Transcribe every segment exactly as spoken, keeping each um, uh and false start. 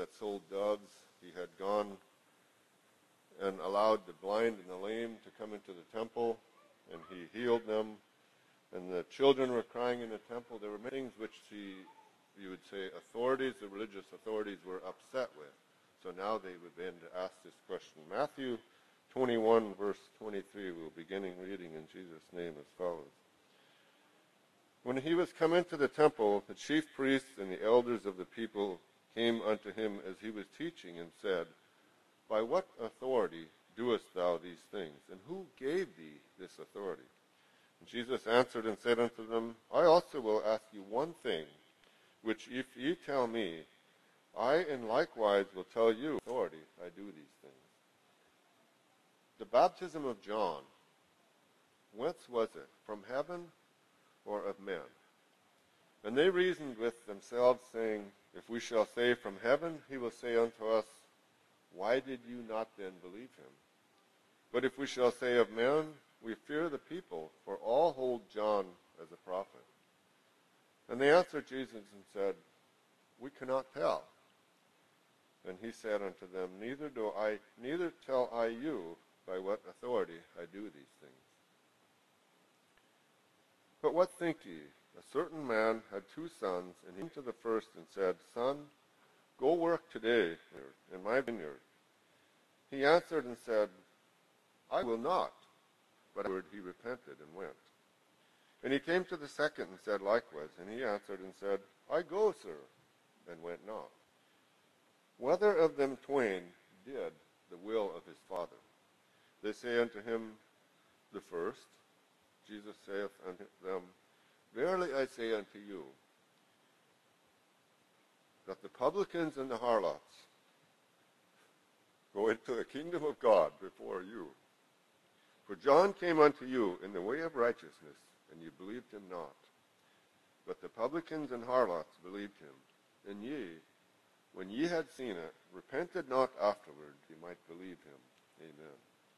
that sold doves. He had gone and allowed the blind and the lame to come into the temple, and he healed them. And the children were crying in the temple. There were many things which he, you would say, authorities, the religious authorities, were upset with. So now they would begin to ask this question. Matthew twenty-one, verse twenty-three, we'll beginning reading in Jesus' name as follows. When he was come into the temple, the chief priests and the elders of the people came unto him as he was teaching, and said, By what authority doest thou these things? And who gave thee this authority? And Jesus answered and said unto them, I also will ask you one thing, which if ye tell me, I in likewise will tell you authority I do these things. The baptism of John, whence was it? From heaven or of men? And they reasoned with themselves, saying, If we shall say from heaven, he will say unto us, Why did you not then believe him? But if we shall say of men, we fear the people, for all hold John as a prophet. And they answered Jesus and said, We cannot tell. And he said unto them, Neither do I, neither tell I you by what authority I do these things. But what think ye? A certain man had two sons, and he came to the first and said, Son, go work today in my vineyard. He answered and said, I will not. But afterward he repented and went. And he came to the second and said likewise. And he answered and said, I go, sir, and went not. Whether of them twain did the will of his father? They say unto him, the first. Jesus saith unto them, Verily I say unto you, that the publicans and the harlots go into the kingdom of God before you. For John came unto you in the way of righteousness, and ye believed him not. But the publicans and harlots believed him. And ye, when ye had seen it, repented not afterward, ye might believe him. Amen.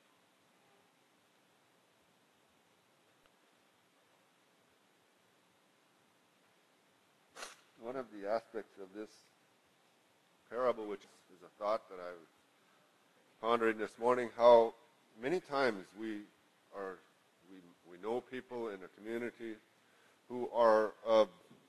One of the aspects of this parable, which is a thought that I was pondering this morning, how many times we are we we know people in a community who are of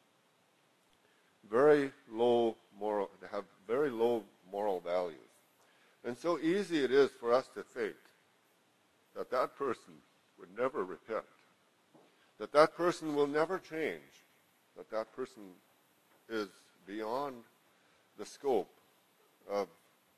very low moral, they have very low moral values, and so easy it is for us to think that that person would never repent, that that person will never change, that that person is beyond the scope of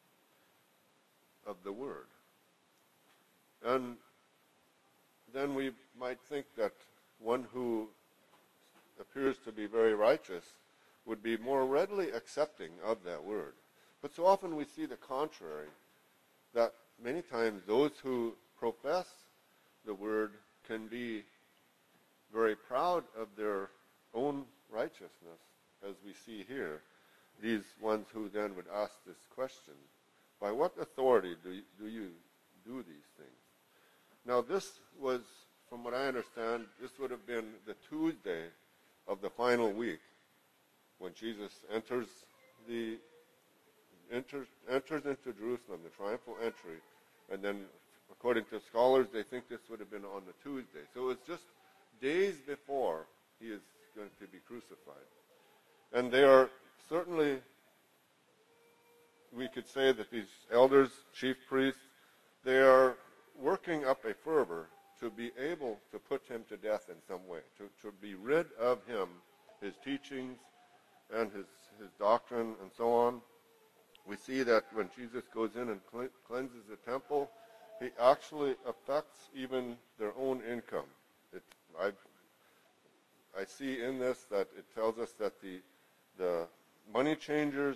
of the word. And then we might think that one who appears to be very righteous would be more readily accepting of that word. But so often we see the contrary, that many times those who profess the word can be very proud of their own righteousness, as we see here, these ones who then would ask this question, by what authority do you, do you do these things? Now this was, from what I understand, this would have been the Tuesday of the final week when Jesus enters the enters, enters into Jerusalem, the triumphal entry, and then according to scholars, they think this would have been on the Tuesday. So it's just days before he is going to be crucified. And they are certainly, we could say that these elders, chief priests, they are working up a fervor to be able to put him to death in some way, to, to be rid of him, his teachings and his, his doctrine and so on. We see that when Jesus goes in and cleanses the temple, he actually affects even their own income. It, I, I see in this that it tells us that the, the money changers,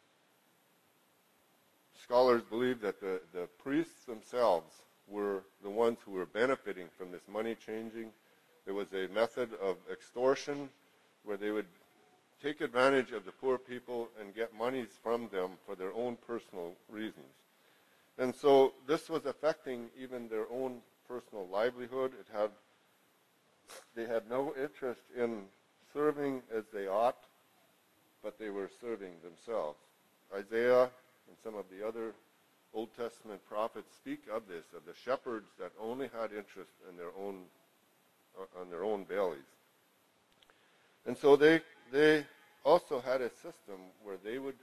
scholars believe that the, the priests themselves were the ones who were benefiting from this money changing. There was a method of extortion where they would take advantage of the poor people and get monies from them for their own personal reasons. And so this was affecting even their own personal livelihood. It had, they had no interest in serving as they ought, but they were serving themselves Isaiah and some of the other Old Testament prophets speak of this, of the shepherds that only had interest in their own, uh, on their own bellies. And so they they also had a system where they would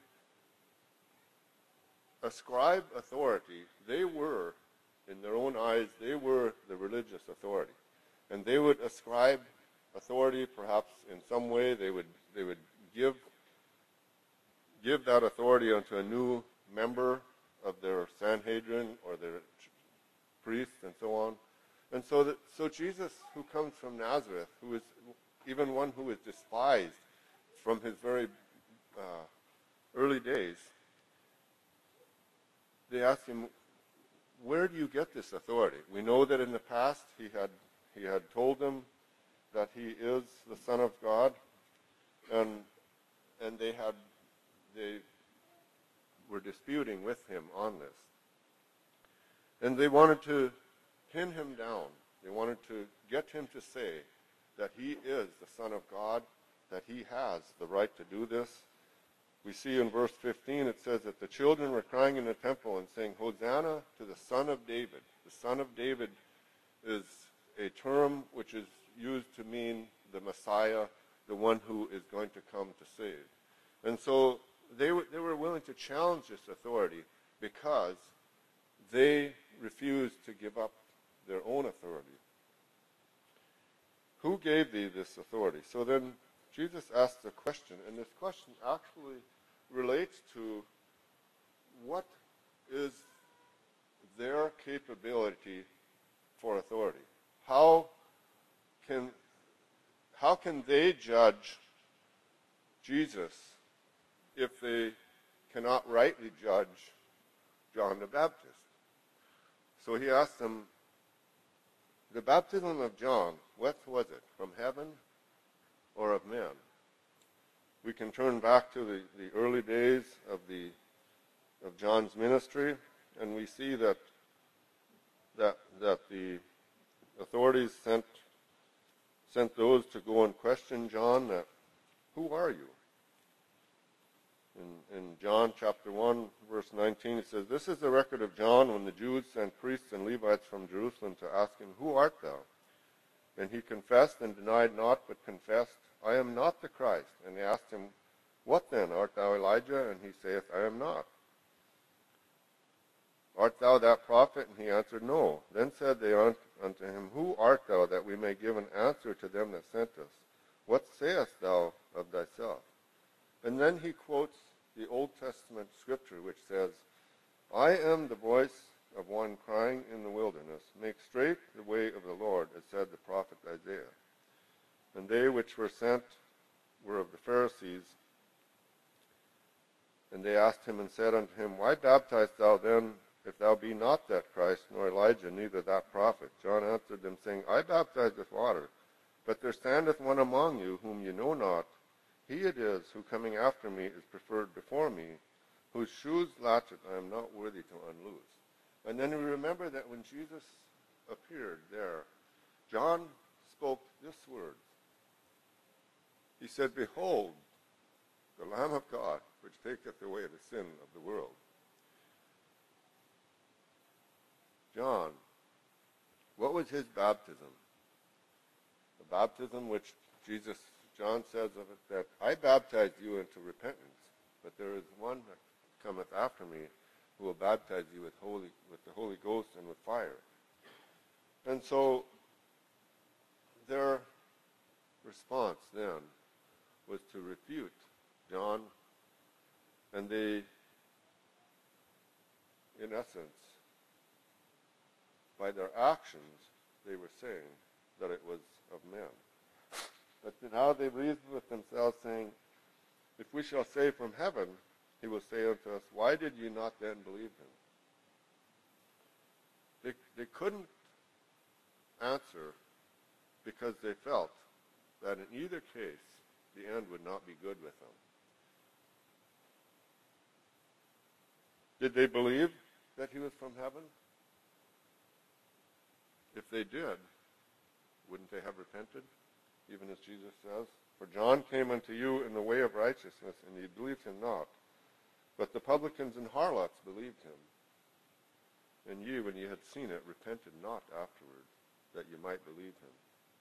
ascribe authority. They were, in their own eyes, they were the religious authority. And they would ascribe authority, perhaps in some way. They would they would give give that authority unto a new member of their Sanhedrin or their priests and so on. And so that, so Jesus, who comes from Nazareth, who is even one who is despised from his very uh, early days, they ask him, where do you get this authority? We know that in the past he had he had told them that he is the Son of God, and and they had they were disputing with him on this. And they wanted to pin him down. They wanted to get him to say that he is the Son of God, that he has the right to do this. We see in verse fifteen, it says that the children were crying in the temple and saying, Hosanna to the Son of David. The Son of David is a term which is used to mean the Messiah, the one who is going to come to save. And so they were, they were willing to challenge this authority because they refused to give up their own authority. Who gave thee this authority? So then Jesus asks a question, and this question actually relates to what is their capability for authority. How can, how can they judge Jesus if they cannot rightly judge John the Baptist? So he asked them, the baptism of John, what was it? From heaven or of men? We can turn back to the, the early days of the of John's ministry, and we see that that that the authorities sent sent those to go and question John, that, who are you? In, in John chapter one, verse nineteen, it says, this is the record of John when the Jews sent priests and Levites from Jerusalem to ask him, who art thou? And he confessed and denied not, but confessed, I am not the Christ. And they asked him, what then? Art thou Elijah? And he saith, I am not. Art thou that prophet? And he answered, no. Then said they unto him, who art thou, that we may give an answer to them that sent us? What sayest thou of thyself? And then he quotes the Old Testament scripture, which says, I am the voice of one crying in the wilderness, make straight the way of the Lord, as said the prophet Isaiah. And they which were sent were of the Pharisees. And they asked him and said unto him, why baptizest thou then, if thou be not that Christ, nor Elijah, neither that prophet? John answered them, saying, I baptize with water, but there standeth one among you, whom ye know not. He it is, who coming after me is preferred before me, whose shoes latchet I am not worthy to unloose. And then we remember that when Jesus appeared there, John spoke this word. He said, behold, the Lamb of God, which taketh away the sin of the world. John, what was his baptism? The baptism which Jesus, John says of it, that I baptize you into repentance, but there is one that cometh after me, who will baptize you with holy, with the Holy Ghost and with fire. And so their response then was to refute John, and they, in essence, by their actions, they were saying that it was of men. But now they reasoned with themselves, saying, if we shall say from heaven, he will say unto us, why did you not then believe him? They, they couldn't answer because they felt that in either case, the end would not be good with them. Did they believe that he was from heaven? If they did, wouldn't they have repented? Even as Jesus says, for John came unto you in the way of righteousness, and ye believed him not. But the publicans and harlots believed him. And ye, when ye had seen it, repented not afterward, that ye might believe him.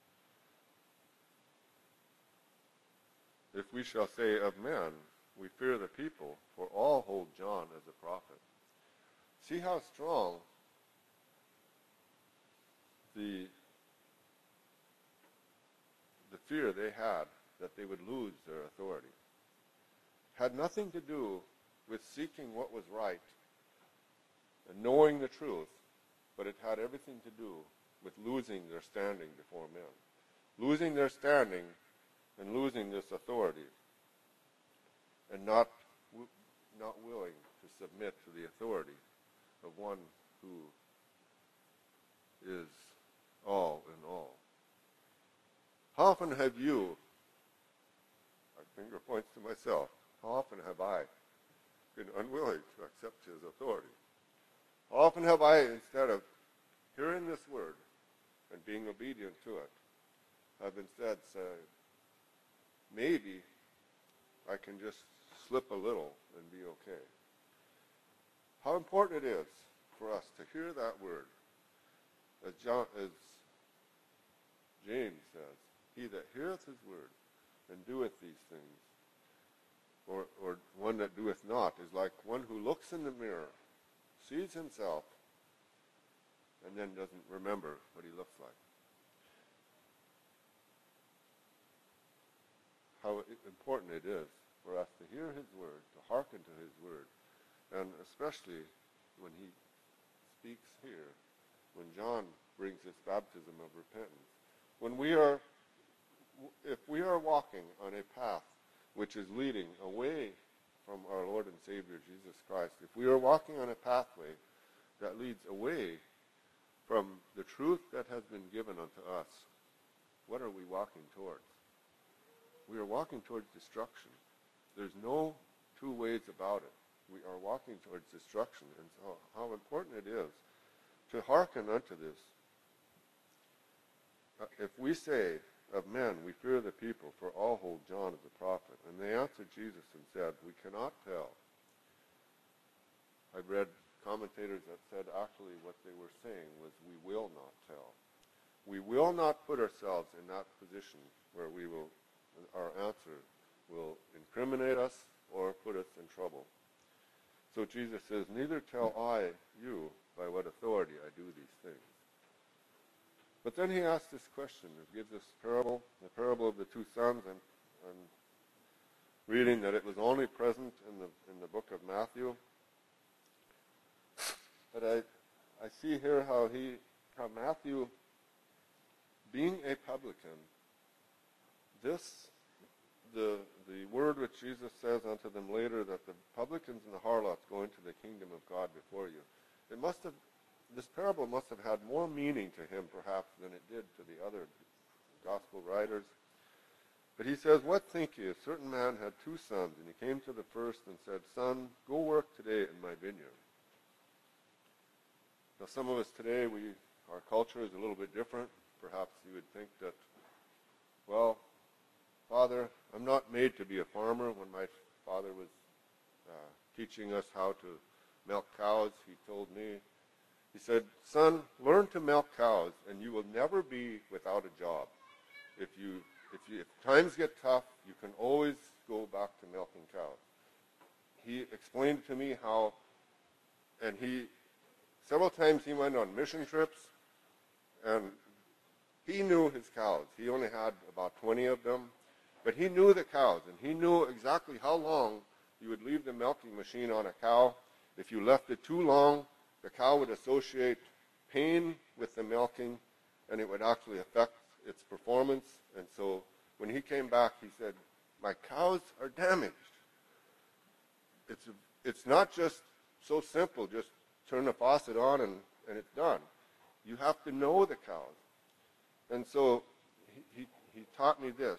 If we shall say of men, we fear the people, for all hold John as a prophet. See how strong the, the fear they had that they would lose their authority. Had nothing to do with seeking what was right and knowing the truth, but it had everything to do with losing their standing before men. Losing their standing and losing this authority, and not not willing to submit to the authority of one who is all in all. How often have you, my finger points to myself, how often have I been unwilling to accept his authority? How often have I, instead of hearing this word and being obedient to it, have instead said, maybe I can just slip a little and be okay. How important it is for us to hear that word. As, John, as James says, he that heareth his word and doeth these things, or, or one that doeth not, is like one who looks in the mirror, sees himself, and then doesn't remember what he looks like. How important it is for us to hear his word, to hearken to his word, and especially when he speaks here, when John brings this baptism of repentance. When we are, if we are walking on a path which is leading away from our Lord and Savior Jesus Christ, if we are walking on a pathway that leads away from the truth that has been given unto us, what are we walking towards? We are walking towards destruction. There's no two ways about it. We are walking towards destruction. And so how important it is to hearken unto this. Uh, if we say of men, we fear the people, for all hold John as a prophet. And they answered Jesus and said, we cannot tell. I've read commentators that said actually what they were saying was, we will not tell. We will not put ourselves in that position where we will, our answer will incriminate us or put us in trouble. So Jesus says, neither tell I you by what authority I do these things. But then he asks this question. He gives this parable, the parable of the two sons. And I'm reading that it was only present in the in the book of Matthew. But I I see here how he how Matthew, being a publican, this the the word which Jesus says unto them later, that the publicans and the harlots go into the kingdom of God before you. It must have This parable must have had more meaning to him, perhaps, than it did to the other gospel writers. But he says, what think ye? A certain man had two sons, and he came to the first and said, Son, go work today in my vineyard. Now, some of us today, we our culture is a little bit different. Perhaps you would think that, well, Father, I'm not made to be a farmer. When my father was uh, teaching us how to milk cows, he told me, he said, son, learn to milk cows, and you will never be without a job. If you, if you, if times get tough, you can always go back to milking cows. He explained to me how, and he, several times he went on mission trips, and he knew his cows. He only had about twenty of them, but he knew the cows, and he knew exactly how long you would leave the milking machine on a cow. If you left it too long, the cow would associate pain with the milking, and it would actually affect its performance. And so when he came back, he said, my cows are damaged. It's, a, it's not just so simple, just turn the faucet on and, and it's done. You have to know the cows. And so he, he, he taught me this.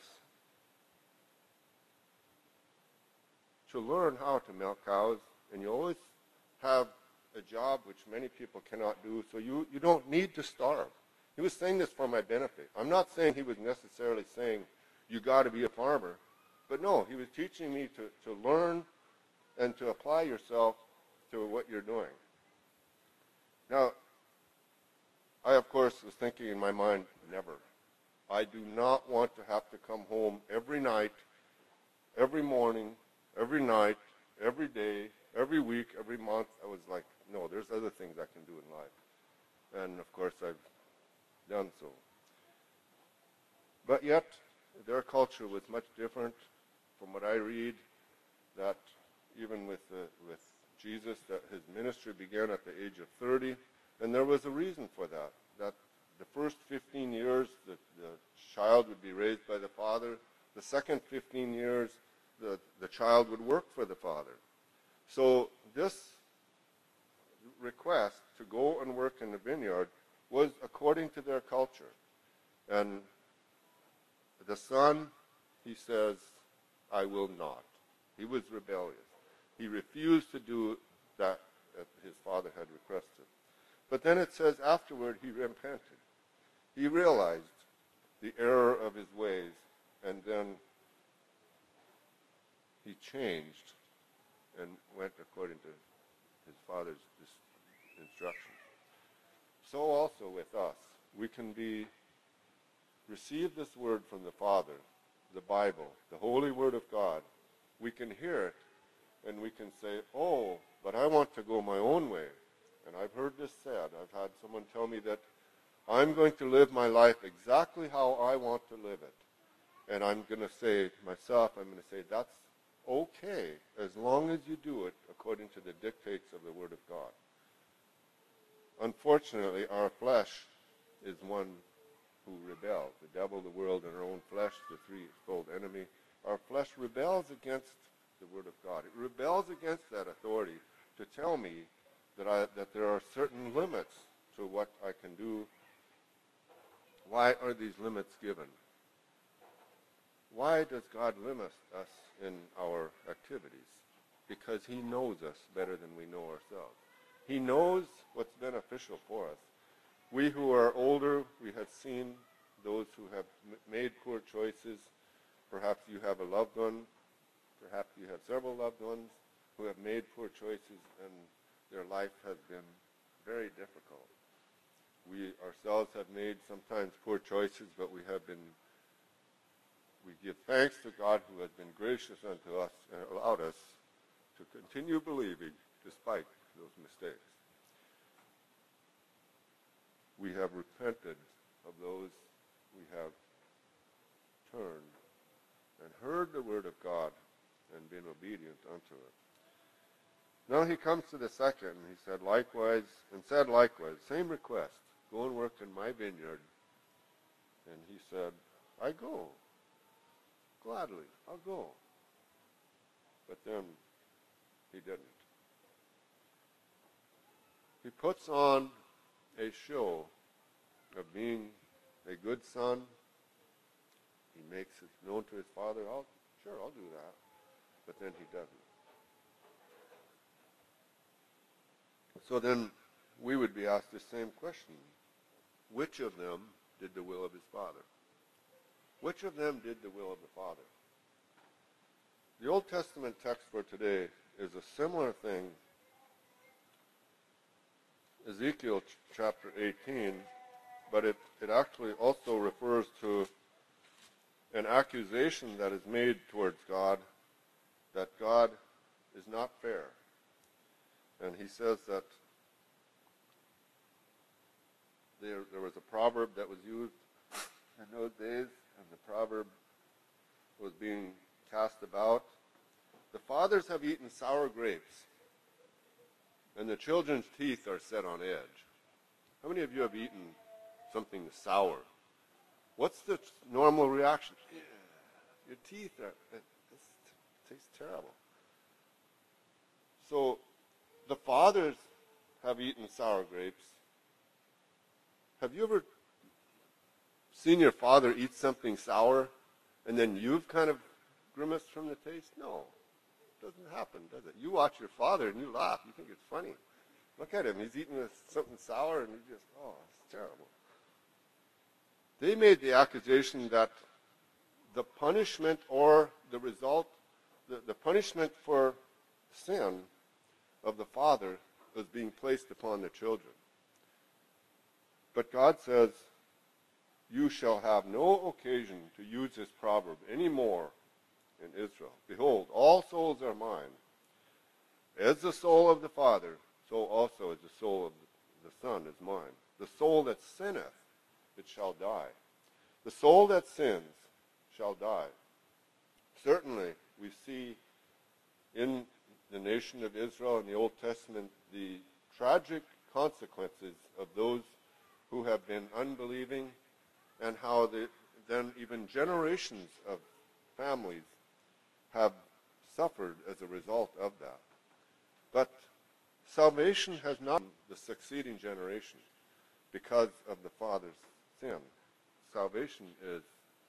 To learn how to milk cows, and you always have a job which many people cannot do, so you, you don't need to starve. He was saying this for my benefit. I'm not saying he was necessarily saying you got to be a farmer, but no, he was teaching me to, to learn and to apply yourself to what you're doing. Now, I, of course, was thinking in my mind, never. I do not want to have to come home every night, every morning, every night, every day, every week, every month. I was like, no, there's other things I can do in life. And, of course, I've done so. But yet, their culture was much different from what I read, that even with, the, with Jesus, that his ministry began at the age of thirty. And there was a reason for that, that the first fifteen years, the, the child would be raised by the father. The second fifteen years, the, the child would work for the father. So this request to go and work in the vineyard was according to their culture. And the son, he says, I will not. He was rebellious. He refused to do that that his father had requested. But then it says afterward he repented. He realized the error of his ways, and then he changed and went according to his father's instructions. So also with us, we can be receive this word from the Father, the Bible, the holy word of God. We can hear it, and we can say, oh, but I want to go my own way. And I've heard this said. I've had someone tell me that I'm going to live my life exactly how I want to live it. And I'm going to say myself, I'm going to say, that's okay, as long as you do it according to the dictates of the Word of God. Unfortunately, our flesh is one who rebels. The devil, the world, and our own flesh, the threefold enemy. Our flesh rebels against the Word of God. It rebels against that authority to tell me that I, that there are certain limits to what I can do. Why are these limits given? Why does God limit us in our activities? Because he knows us better than we know ourselves. He knows what's beneficial for us. We who are older, we have seen those who have m- made poor choices. Perhaps you have a loved one. Perhaps you have several loved ones who have made poor choices, and their life has been very difficult. We ourselves have made sometimes poor choices, but we have been, we give thanks to God who has been gracious unto us and allowed us to continue believing despite those mistakes. We have repented of those. We have turned and heard the word of God and been obedient unto it. Now he comes to the second, and he said likewise, and said likewise, same request, go and work in my vineyard. And he said, I go. Gladly, I'll go. But then he didn't. He puts on a show of being a good son. He makes it known to his father, I'll, sure, I'll do that. But then he doesn't. So then we would be asked the same question. Which of them did the will of his father? Which of them did the will of the Father? The Old Testament text for today is a similar thing. Ezekiel ch- chapter eighteen, but it, it actually also refers to an accusation that is made towards God, that God is not fair. And he says that there, there was a proverb that was used in those days, and the proverb was being cast about. The fathers have eaten sour grapes, and the children's teeth are set on edge. How many of you have eaten something sour? What's the normal reaction? Yeah, your teeth are, it, it tastes terrible. So the fathers have eaten sour grapes. Have you ever seen your father eat something sour, and then you've kind of grimaced from the taste? No. It doesn't happen, does it? You watch your father and you laugh. You think it's funny. Look at him. He's eating something sour, and you just, oh, it's terrible. They made the accusation that the punishment or the result, the, the punishment for sin of the father was being placed upon the children. But God says, you shall have no occasion to use this proverb any more in Israel. Behold, all souls are mine. As the soul of the Father, so also is the soul of the Son is mine. The soul that sinneth, it shall die. The soul that sins shall die. Certainly, we see in the nation of Israel in the Old Testament the tragic consequences of those who have been unbelieving, and how the, then even generations of families have suffered as a result of that. But salvation has not been the succeeding generation because of the father's sin. Salvation is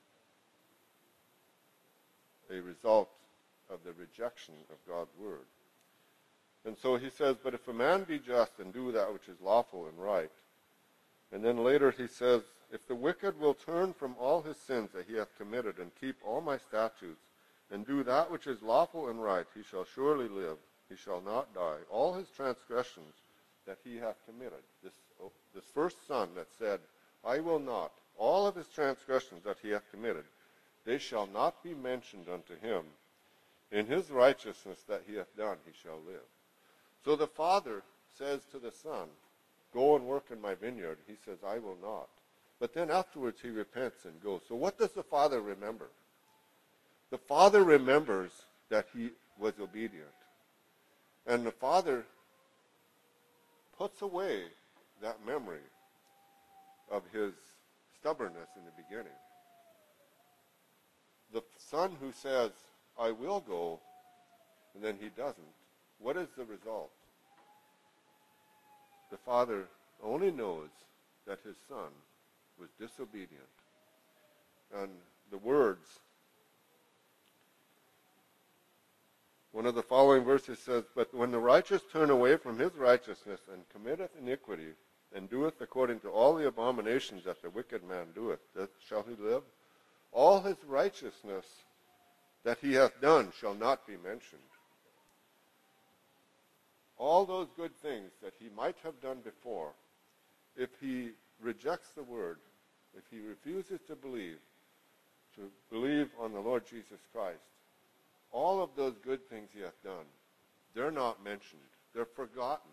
a result of the rejection of God's word. And so he says, but if a man be just and do that which is lawful and right, and then later he says, if the wicked will turn from all his sins that he hath committed and keep all my statutes, and do that which is lawful and right, he shall surely live, he shall not die. All his transgressions that he hath committed, this, oh, this first son that said, I will not, all of his transgressions that he hath committed, they shall not be mentioned unto him. In his righteousness that he hath done, he shall live. So the father says to the son, go and work in my vineyard. He says, I will not. But then afterwards he repents and goes. So what does the father remember? The father remembers that he was obedient. And the father puts away that memory of his stubbornness in the beginning. The son who says, I will go, and then he doesn't, what is the result? The father only knows that his son was disobedient. And the words, one of the following verses says, but when the righteous turn away from his righteousness and committeth iniquity, and doeth according to all the abominations that the wicked man doeth, that shall he live? All his righteousness that he hath done shall not be mentioned. All those good things that he might have done before, if he rejects the word, if he refuses to believe, to believe on the Lord Jesus Christ, all of those good things he hath done, they're not mentioned. They're forgotten.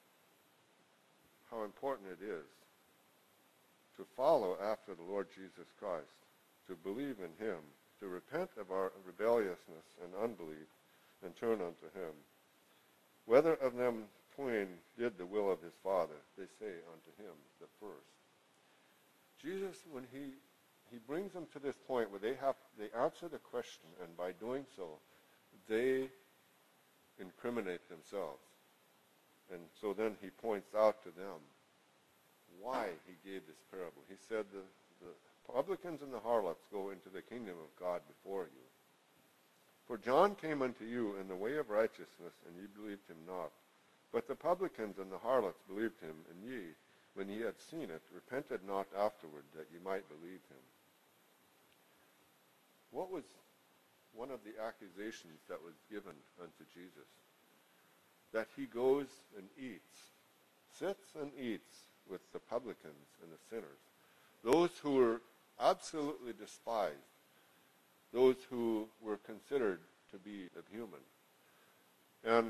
How important it is to follow after the Lord Jesus Christ, to believe in him, to repent of our rebelliousness and unbelief, and turn unto him. Whether of them twain did the will of his Father, they say unto him the first. Jesus, when he he brings them to this point where they have they answer the question, and by doing so, they incriminate themselves. And so then he points out to them why he gave this parable. He said the, the publicans and the harlots go into the kingdom of God before you. For John came unto you in the way of righteousness, and ye believed him not. But the publicans and the harlots believed him, and ye, when ye had seen it, repented not afterward, that ye might believe him. What was one of the accusations that was given unto Jesus? That he goes and eats, sits and eats with the publicans and the sinners, those who were absolutely despised, those who were considered to be inhuman. And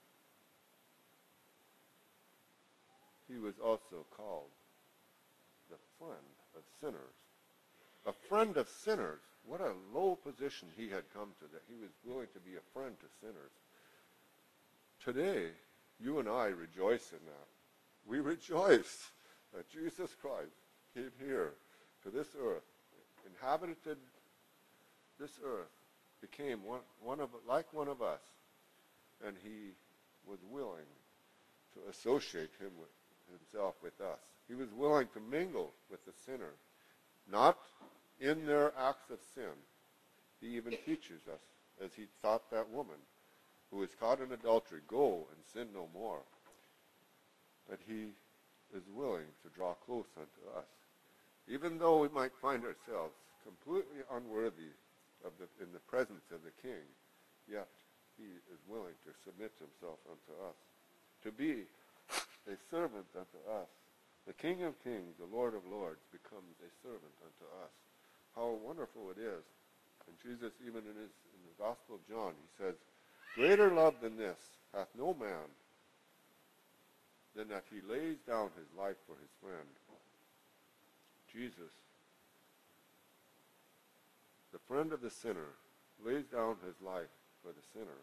he was also called the friend of sinners. A friend of sinners. What a low position he had come to, that he was willing to be a friend to sinners. Today, you and I rejoice in that. We rejoice that Jesus Christ came here to this earth, inhabited this earth, became one, one of like one of us, and he was willing to associate him with himself with us. He was willing to mingle with the sinner, not in their acts of sin. He even teaches us, as he taught that woman who was caught in adultery, go and sin no more. But he is willing to draw close unto us. Even though we might find ourselves completely unworthy of the, in the presence of the King, yet he is willing to submit himself unto us, to be a servant unto us. The King of Kings, the Lord of Lords, becomes a servant unto us. How wonderful it is. And Jesus, even in, his, in the Gospel of John, he says, greater love than this hath no man than that he lays down his life for his friend. Jesus, the friend of the sinner, lays down his life for the sinner.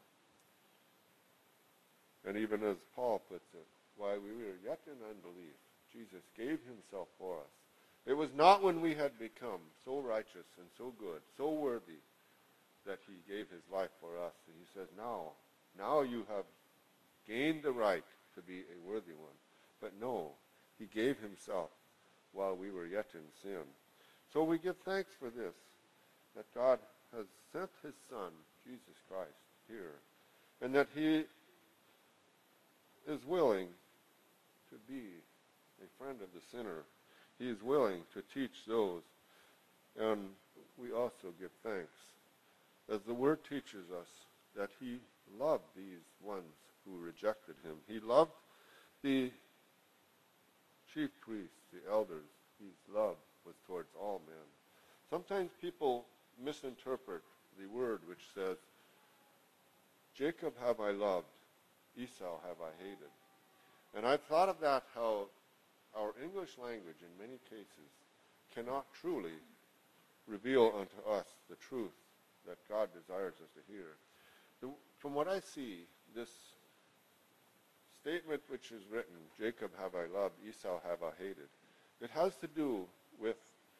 And even as Paul puts it, while we were yet in unbelief, Jesus gave himself for us. It was not when we had become so righteous and so good, so worthy, that he gave his life for us. And he says, now, now you have gained the right to be a worthy one. But no, he gave himself while we were yet in sin. So we give thanks for this, that God has sent his Son, Jesus Christ, here, and that he is willing to be a friend of the sinner. He is willing to teach those, and we also give thanks, as the Word teaches us, that he loved these ones who rejected him. He loved the chief priests, the elders. His love was towards all men. Sometimes people misinterpret the word which says, Jacob have I loved, Esau have I hated. And I've thought of that, how our English language in many cases cannot truly reveal unto us the truth that God desires us to hear. The, from what I see, this statement which is written, Jacob have I loved, Esau have I hated, it has to do with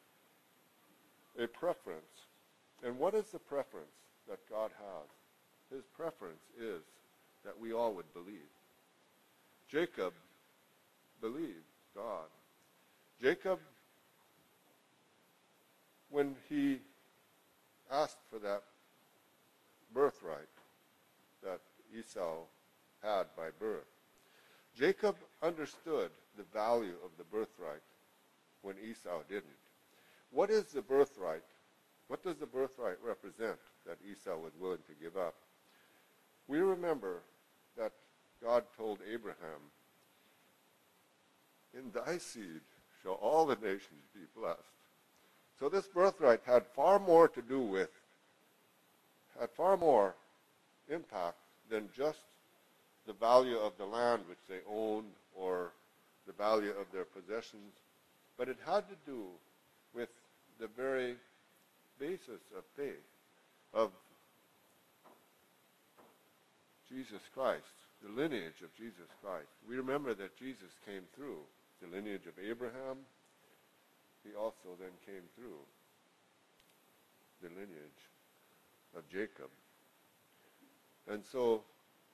a preference. And what is the preference that God has? His preference is that we all would believe. Jacob believed God. Jacob, when he asked for that birthright that Esau had by birth, Jacob understood the value of the birthright when Esau didn't. What is the birthright? What does the birthright represent that Esau was willing to give up? We remember that God told Abraham, in thy seed shall all the nations be blessed. So this birthright had far more to do with, had far more impact than just the value of the land which they owned or the value of their possessions, but it had to do with the very basis of faith, of Jesus Christ, the lineage of Jesus Christ. We remember that Jesus came through the lineage of Abraham. He also then came through the lineage of Jacob. And so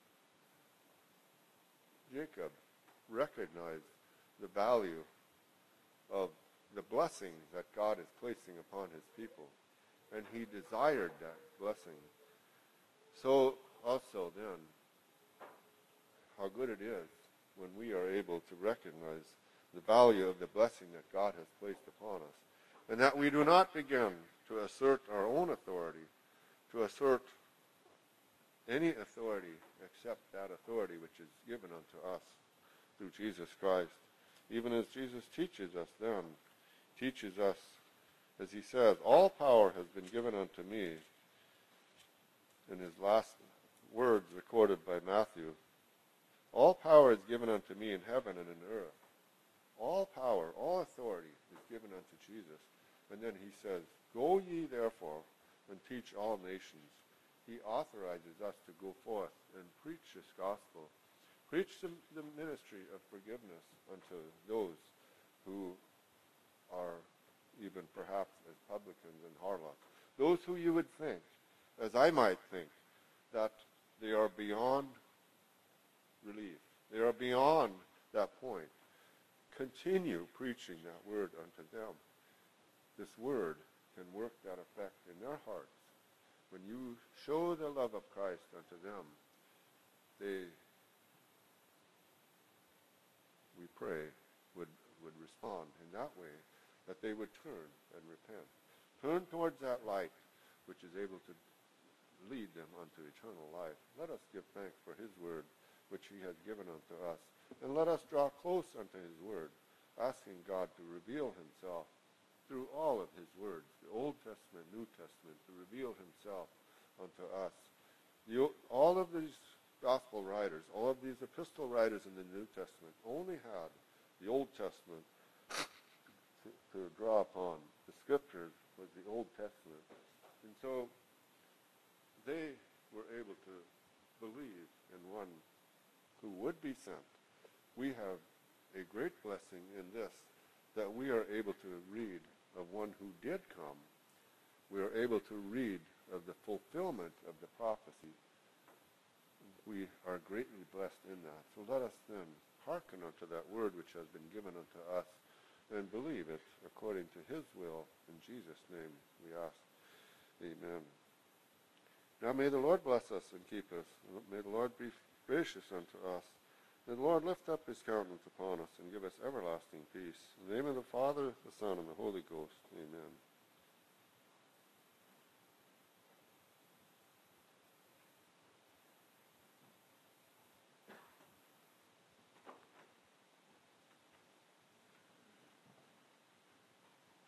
Jacob recognized the value of the blessing that God is placing upon his people, and he desired that blessing. So also then, how good it is when we are able to recognize the value of the blessing that God has placed upon us, and that we do not begin to assert our own authority, to assert any authority except that authority which is given unto us through Jesus Christ. Even as Jesus teaches us then, teaches us, as he says, all power has been given unto me, in his last words recorded by Matthew, all power is given unto me in heaven and in earth. All power, all authority is given unto Jesus. And then he says, go ye therefore and teach all nations. He authorizes us to go forth and preach this gospel. Preach the, the ministry of forgiveness unto those who are even perhaps as publicans and harlots. Those who you would think, as I might think, that they are beyond relief. They are beyond that point. Continue preaching that word unto them. This word can work that effect in their hearts. When you show the love of Christ unto them, they, we pray, would, would respond in that way, that they would turn and repent. Turn towards that light which is able to lead them unto eternal life. Let us give thanks for his word, which he has given unto us. And let us draw close unto his word, asking God to reveal himself through all of his words, the Old Testament, New Testament, to reveal himself unto us. The, all of these gospel writers, all of these epistle writers in the New Testament only had the Old Testament to, to draw upon. The scriptures was the Old Testament. And so they were able to believe in one who would be sent. We have a great blessing in this, that we are able to read of one who did come. We are able to read of the fulfillment of the prophecy. We are greatly blessed in that. So let us then hearken unto that word which has been given unto us, and believe it according to his will. In Jesus' name we ask. Amen. Now may the Lord bless us and keep us. May the Lord be gracious unto us. May the Lord lift up his countenance upon us and give us everlasting peace. In the name of the Father, the Son, and the Holy Ghost. Amen.